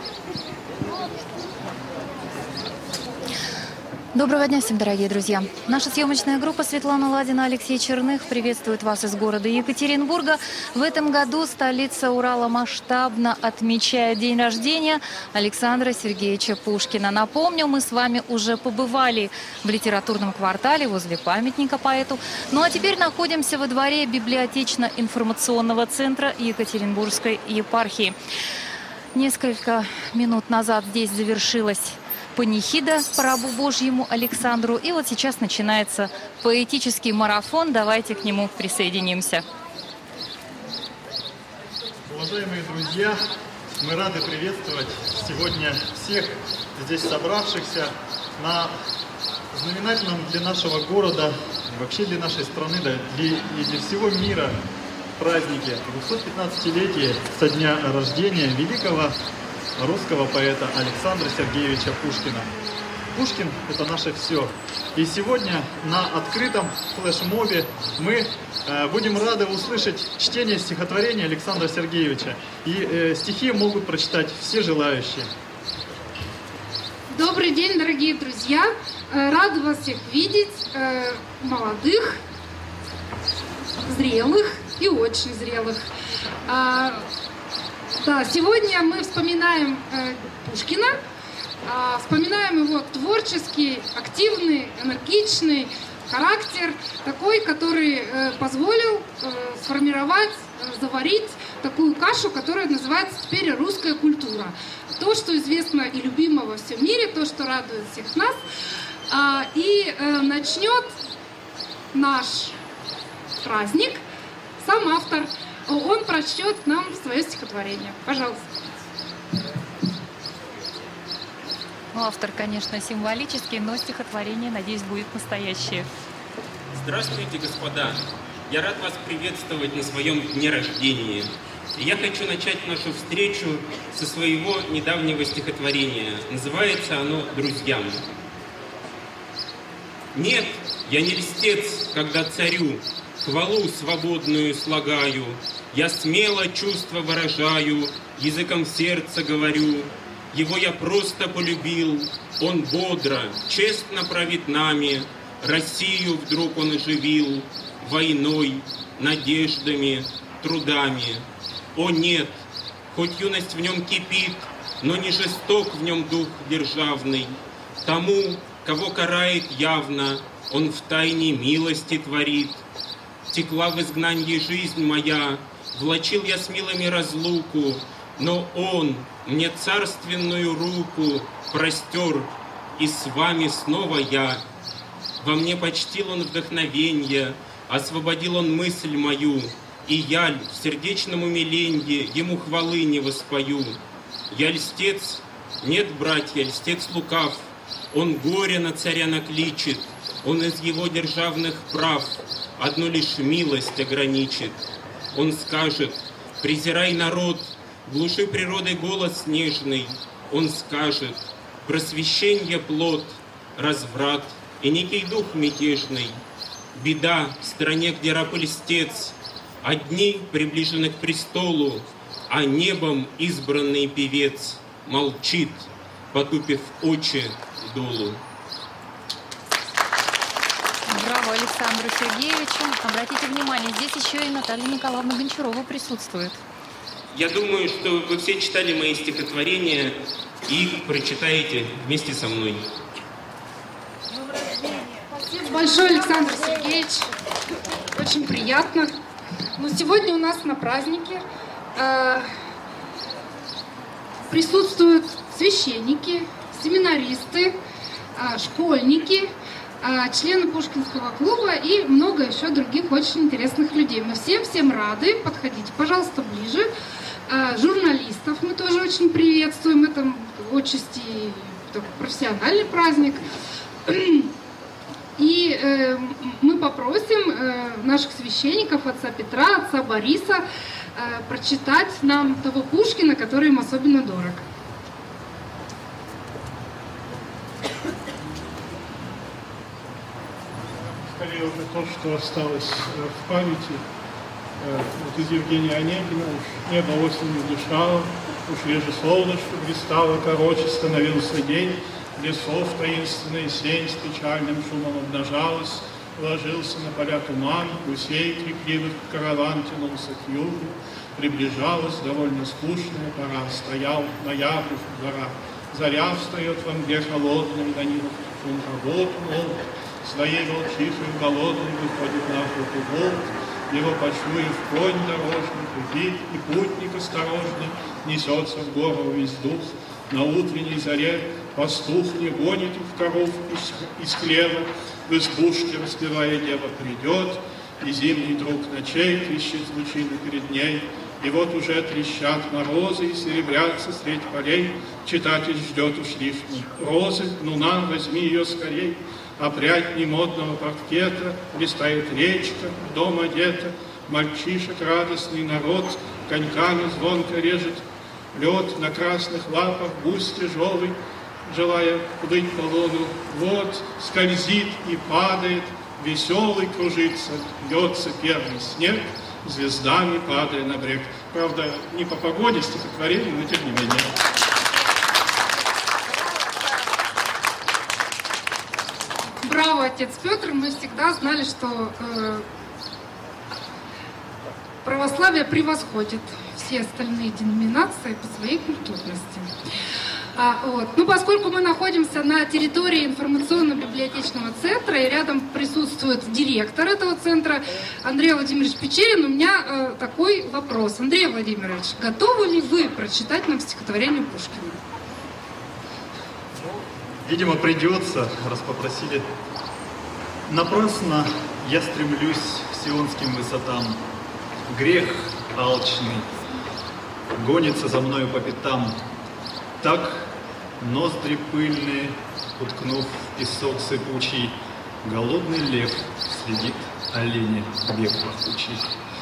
Доброго дня всем, дорогие друзья! Наша съемочная группа Светлана Ладина, Алексей Черных приветствует вас из города Екатеринбурга. В этом году столица Урала масштабно отмечает день рождения Александра Сергеевича Пушкина. Напомню, мы с вами уже побывали в литературном квартале возле памятника поэту. Ну а теперь находимся во дворе библиотечно-информационного центра Екатеринбургской епархии. Несколько минут назад здесь завершилась панихида по рабу Божьему Александру. И вот сейчас начинается поэтический марафон. Давайте к нему присоединимся. Уважаемые друзья, мы рады приветствовать сегодня всех здесь собравшихся на знаменательном для нашего города, вообще для нашей страны, да, и для всего мира празднике 215-летие со дня рождения великого русского поэта Александра Сергеевича Пушкина. Пушкин – это наше все. И сегодня на открытом флешмобе мы будем рады услышать чтение стихотворения Александра Сергеевича. И стихи могут прочитать все желающие. Добрый день, дорогие друзья! Рада вас всех видеть, молодых, зрелых и очень зрелых. Да, сегодня мы вспоминаем Пушкина, вспоминаем его творческий, активный, энергичный характер, такой, который позволил сформировать, заварить такую кашу, которая называется теперь русская культура. То, что известно и любимо во всем мире, то, что радует всех нас. И начнет наш праздник сам автор. Он прочтет нам свое стихотворение. Пожалуйста. Ну, автор, конечно, символический, но стихотворение, надеюсь, будет настоящее. Здравствуйте, господа! Я рад вас приветствовать на своем дне рождения. И я хочу начать нашу встречу со своего недавнего стихотворения. Называется оно «Друзьям». Нет, я не льстец, когда царю хвалу свободную слагаю. Я смело чувства выражаю, языком сердца говорю. Его я просто полюбил, он бодро, честно правит нами. Россию вдруг он оживил войной, надеждами, трудами. О нет, хоть юность в нем кипит, но не жесток в нем дух державный. Тому, кого карает явно, он втайне милости творит. Текла в изгнанье жизнь моя, влачил я с милыми разлуку, но он мне царственную руку простер, и с вами снова я. Во мне почтил он вдохновенье, освободил он мысль мою, и я в сердечном умиленье ему хвалы не воспою. Я льстец? Нет, братья, льстец лукав, он горе на царя накличет, он из его державных прав одну лишь милость ограничит. Он скажет: презирай народ, глуши природой голос нежный. Он скажет: просвещенье плод, разврат и некий дух мятежный. Беда в стране, где раб и льстец, одни приближены к престолу, а небом избранный певец молчит, потупив очи долу. Браво Александру Сергеевичу. Обратите внимание, здесь еще и Наталья Николаевна Гончарова присутствует. Я думаю, что вы все читали мои стихотворения и прочитаете вместе со мной. Спасибо большое, Александр Сергеевич. Очень приятно. Но сегодня у нас на празднике присутствуют священники, семинаристы, школьники, члены Пушкинского клуба и много еще других очень интересных людей. Мы всем рады. Подходите, пожалуйста, ближе. Журналистов мы тоже очень приветствуем. Это отчасти такой профессиональный праздник. И мы попросим наших священников, отца Петра, отца Бориса, прочитать нам того Пушкина, который им особенно дорог. Скорее уже то, что осталось в памяти. Вот из Евгения Онегина: «Небо осенью дышало, Уж реже солнышко блистало короче, становился день, лесов таинственная сень с печальным шумом обнажалась, ложился на поля туман, гусей крикливых караван тянулся к югу, приближалась довольно скучная пора, стоял ноябрь в горах, заря встает во мгле холодной, на нивах шум работ молк, своей волчихой голодной выходит на охоту волк, его почуяв конь дорожный, прибит, и путник осторожный несется в гору весь дух, на утренней заре пастух не гонит их коров из хлева, в избушке, распевая дева, придет, и зимний друг ночей трещит лучины перед ней, и вот уже трещат морозы и серебрятся средь полей, читатель ждет уж лишней розы, ну на, возьми ее скорей, опрядь немодного паркета, блистает речка, в дом одета, мальчишек радостный народ, коньками звонко режет лед, на красных лапах гусь тяжелый, желая плыть по лону, вот скользит и падает, веселый кружится, льется первый снег, звездами падая на брег. Правда, не по погоде стихотворение, но тем не менее. Браво, отец Петр. Мы всегда знали, что православие превосходит все остальные деноминации по своей культурности. Ну, поскольку мы находимся на территории информационно-библиотечного центра, и рядом присутствует директор этого центра Андрей Владимирович Печерин, у меня такой вопрос. Андрей Владимирович, готовы ли вы прочитать нам стихотворение Пушкина? Видимо, придется, раз попросили. Напрасно я стремлюсь к сионским высотам. Грех алчный гонится за мною по пятам. Так ноздри пыльные, уткнув в песок сыпучий, голодный лев следит оленя бег пахучий.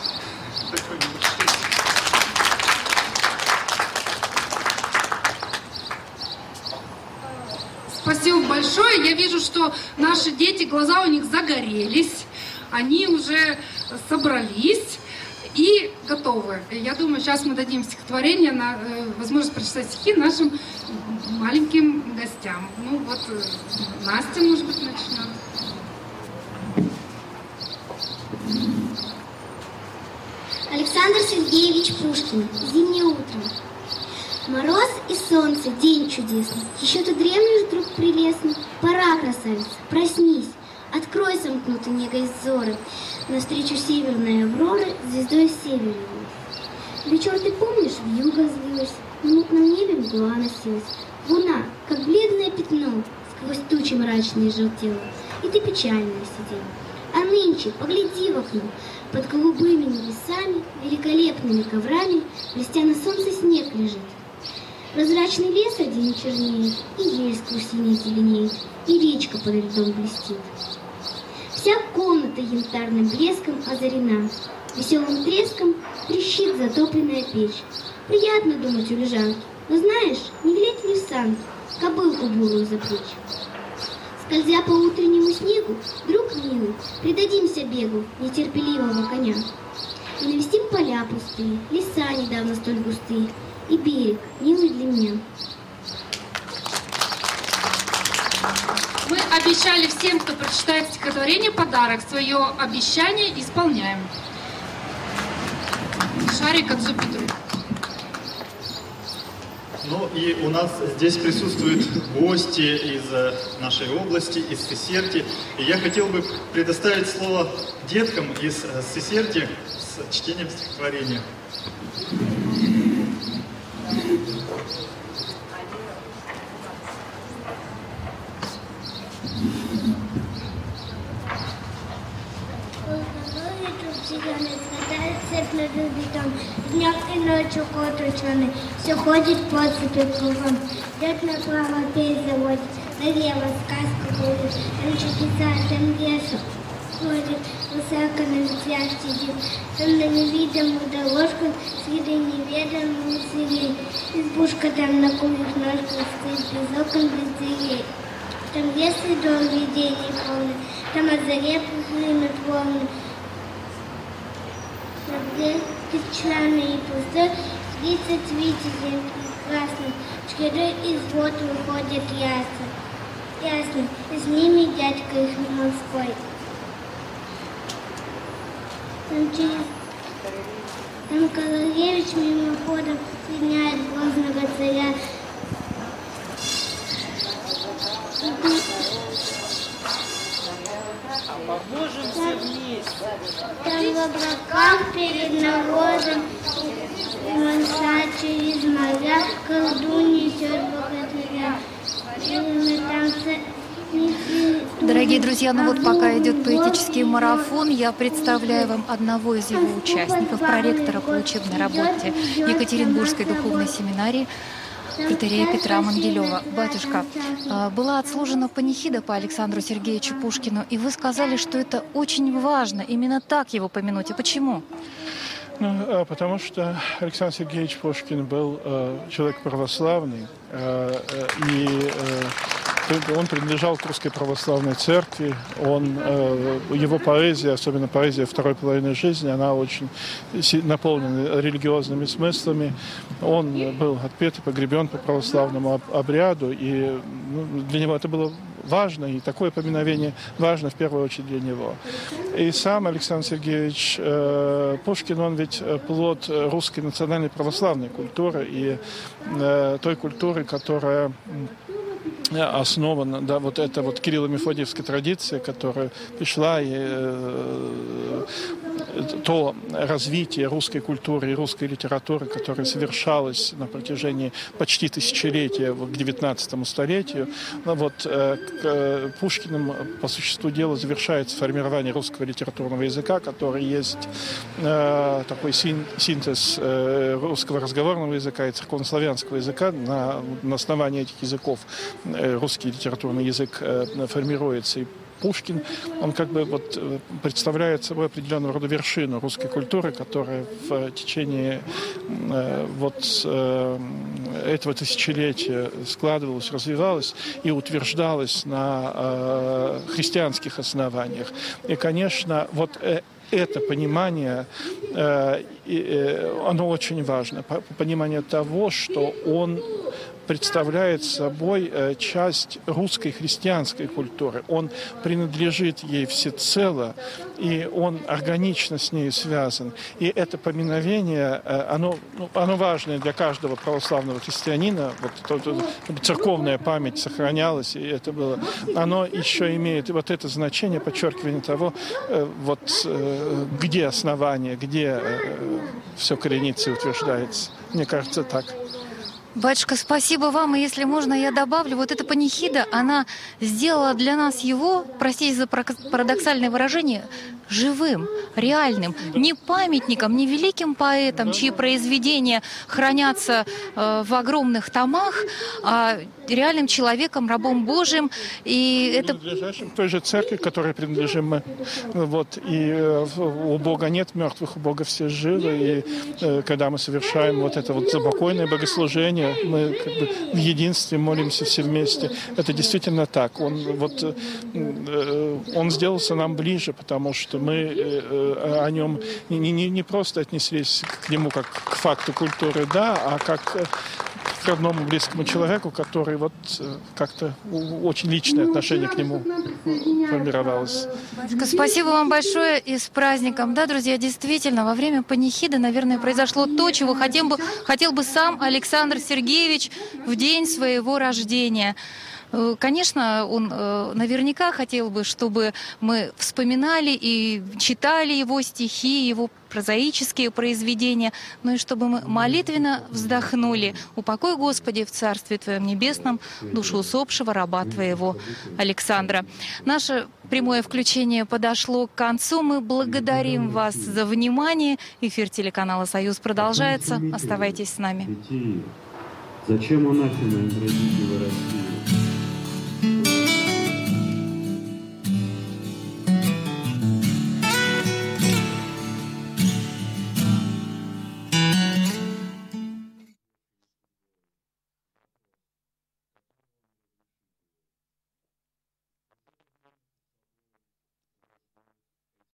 Спасибо большое. Я вижу, что наши дети, глаза у них загорелись, они уже собрались и готовы. Я думаю, сейчас мы дадим стихотворение, на возможность прочитать стихи нашим маленьким гостям. Ну вот, Настя, может быть, начнет. Александр Сергеевич Пушкин. Зимнее утро. Мороз и солнце, день чудесный. Еще ты дремлешь, друг прелестный. Пора, красавица, проснись. Открой сомкнутый негой взоры. Навстречу северной авроры звездой северной. Вечер, ты помнишь, вьюга злилась, на мутном небе мгла носилась. Луна, как бледное пятно, сквозь тучи мрачные желтела. И ты печальная сидела. А нынче, погляди в окно, под голубыми небесами, великолепными коврами, блестя на солнце снег лежит. Прозрачный лес один чернеет, и ель сквозь синий зеленеет, и речка под льдом блестит. Вся комната янтарным блеском озарена, веселым треском трещит затопленная печь. Приятно думать у лежанки, но знаешь, не глядь ли в санки, кобылку бурую запречь. Скользя по утреннему снегу, друг милый, предадимся бегу нетерпеливого коня. И навестим поля пустые, леса недавно столь густые, и берег, милый для меня. Мы обещали всем, кто прочитает стихотворение, подарок. Свое обещание исполняем. Шарик от Зубидру. Ну и у нас здесь присутствуют гости из нашей области, из Сесерти. И я хотел бы предоставить слово деткам из Сесерти с чтением стихотворения. Днем и ночью кот ученый все ходит по цепи кругом. Дед направо петь заводит, налево сказку будет, там чудеса, там лесу ходит, высоко на ветвях сидит, там на невидимую дорожку с видой неведомой зверей. Избушка там на курьих ножках стоит, без окон, без дверей. Там лес и дом видений полный, там от заре пузырьми волны. Где песчаный и пустой, 30 витязей прекрасных, шкиры из вод выходят ясно, с ними дядька их морской. Там Королевич мимоходом соединяет грозного царя. Там в облаках перед народом Монса через моря колду несет богатыря. Дорогие друзья, ну вот пока идет поэтический марафон, я представляю вам одного из его участников, проректора по учебной работе Екатеринбургской духовной семинарии, протоиерея Петра Мангелева. Батюшка, была отслужена панихида по Александру Сергеевичу Пушкину, и вы сказали, что это очень важно, именно так его помянуть. А почему? Ну, потому что Александр Сергеевич Пушкин был человек православный, и он принадлежал к Русской Православной Церкви. Его поэзия, особенно поэзия второй половины жизни, она очень наполнена религиозными смыслами. Он был отпет и погребен по православному обряду, и для него это было важно, и такое поминовение важно в первую очередь для него. И сам Александр Сергеевич Пушкин, он ведь плод русской национальной православной культуры и той культуры, которая основана, да, вот эта вот Кирилло-Мефодиевская традиция, которая пришла, и то развитие русской культуры и русской литературы, которое совершалось на протяжении почти тысячелетия к XIX столетию, вот Пушкиным по существу дела завершается формирование русского литературного языка, который есть такой синтез русского разговорного языка и церковнославянского языка. На основании этих языков русский литературный язык формируется. И Пушкин, он как бы вот представляет собой определенного рода вершину русской культуры, которая в течение этого тысячелетия складывалась, развивалась и утверждалась на христианских основаниях. И, конечно, вот это понимание, оно очень важно. Понимание того, что он представляет собой часть русской христианской культуры. Он принадлежит ей всецело, и он органично с ней связан. И это поминовение, оно важное для каждого православного христианина. Вот церковная память сохранялась, и это было. Оно еще имеет вот это значение, подчеркивание того, где основание, где все коренится и утверждается. Мне кажется, так. Батюшка, спасибо вам. И если можно, я добавлю, вот эта панихида, она сделала для нас его, простите за парадоксальное выражение, живым, реальным. Не памятником, не великим поэтом, чьи произведения хранятся в огромных томах, а реальным человеком, рабом Божьим. И это принадлежащим той же церкви, которой принадлежим мы. Вот. И у Бога нет мертвых, у Бога все живы. И когда мы совершаем вот это вот забокойное богослужение, мы как бы в единстве молимся все вместе. Это действительно так. Он сделался нам ближе, потому что мы о нем не просто отнеслись к нему как к факту культуры, да, а как к родному близкому человеку, который вот как-то очень личное отношение к нему формировалось. Спасибо вам большое и с праздником. Да, друзья, действительно, во время панихиды, наверное, произошло то, чего хотел бы сам Александр Сергеевич в день своего рождения. Конечно, он наверняка хотел бы, чтобы мы вспоминали и читали его стихи, его прозаические произведения, но и чтобы мы молитвенно вздохнули: «Упокой, Господи, в Царстве Твоем Небесном душу усопшего раба Твоего Александра». Наше прямое включение подошло к концу. Мы благодарим вас за внимание. Эфир телеканала «Союз» продолжается. Оставайтесь с нами. Зачем анафема им родители России?